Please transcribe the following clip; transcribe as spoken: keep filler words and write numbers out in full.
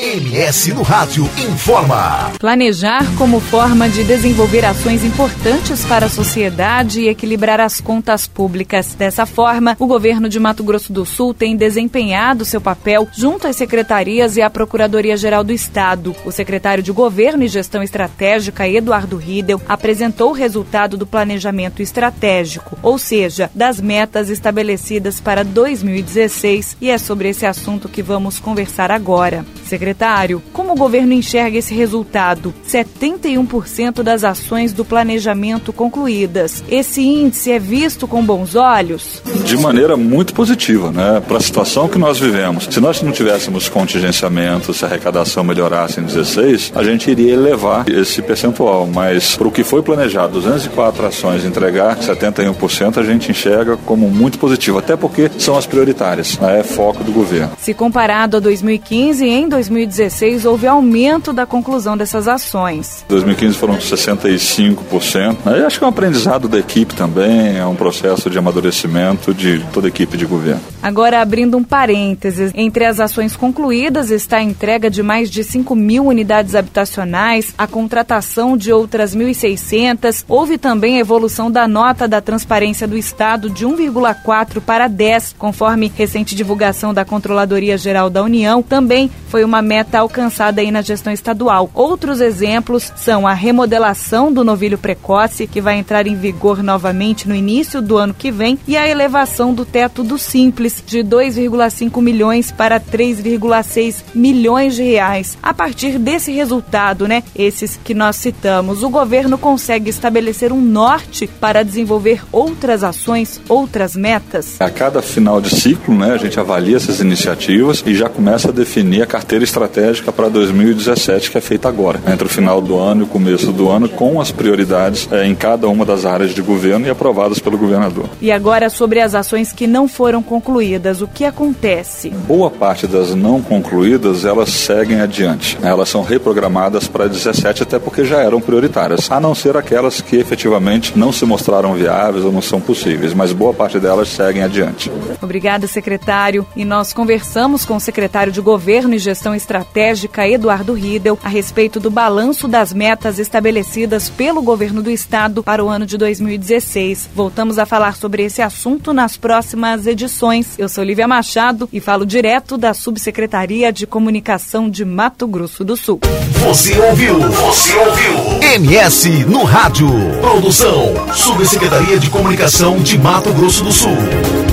M S no Rádio informa. Planejar como forma de desenvolver ações importantes para a sociedade e equilibrar as contas públicas. Dessa forma, o governo de Mato Grosso do Sul tem desempenhado seu papel junto às secretarias e à Procuradoria-Geral do Estado. O secretário de Governo e Gestão Estratégica, Eduardo Riedel, apresentou o resultado do planejamento estratégico, ou seja, das metas estabelecidas para dois mil e dezesseis, e é sobre esse assunto que vamos conversar agora. Secretário, como o governo enxerga esse resultado? setenta e um por cento das ações do planejamento concluídas. Esse índice é visto com bons olhos? De maneira muito positiva, né? Para a situação que nós vivemos. Se nós não tivéssemos contingenciamento, se a arrecadação melhorasse em dezesseis, a gente iria elevar esse percentual. Mas para o que foi planejado, duzentas e quatro ações, entregar setenta e um por cento, a gente enxerga como muito positivo, até porque são as prioritárias, né? É foco do governo. Se comparado a dois mil e quinze, em dois mil e dezesseis houve aumento da conclusão dessas ações. Em dois mil e quinze foram sessenta e cinco por cento. Eu acho que é um aprendizado da equipe também, é um processo de amadurecimento de toda a equipe de governo. Agora, abrindo um parênteses, entre as ações concluídas está a entrega de mais de cinco mil unidades habitacionais, a contratação de outras mil e seiscentas, houve também a evolução da nota da transparência do Estado de um vírgula quatro para dez, conforme recente divulgação da Controladoria Geral da União, também foi uma meta alcançada aí na gestão estadual. Outros exemplos são a remodelação do novilho precoce, que vai entrar em vigor novamente no início do ano que vem, e a elevação do teto do Simples de dois vírgula cinco milhões para três vírgula seis milhões de reais. A partir desse resultado, né, esses que nós citamos, o governo consegue estabelecer um norte para desenvolver outras ações, outras metas? A cada final de ciclo, né, a gente avalia essas iniciativas e já começa a definir a carteira estratégica para dois mil e dezessete, que é feita agora, entre o final do ano e o começo do ano, com as prioridades é, em cada uma das áreas de governo e aprovadas pelo governador. E agora sobre as ações que não foram concluídas, o que acontece? Boa parte das não concluídas, elas seguem adiante. Elas são reprogramadas para dezessete, até porque já eram prioritárias, a não ser aquelas que efetivamente não se mostraram viáveis ou não são possíveis, mas boa parte delas seguem adiante. Obrigada, secretário. E nós conversamos com o secretário de Governo e Gestão Estratégica, Eduardo Riedel, a respeito do balanço das metas estabelecidas pelo governo do estado para o ano de dois mil e dezesseis. Voltamos a falar sobre esse assunto nas próximas edições. Eu sou Lívia Machado e falo direto da Subsecretaria de Comunicação de Mato Grosso do Sul. Você ouviu? Você ouviu? M S no Rádio. Produção Subsecretaria de Comunicação de Mato Grosso do Sul.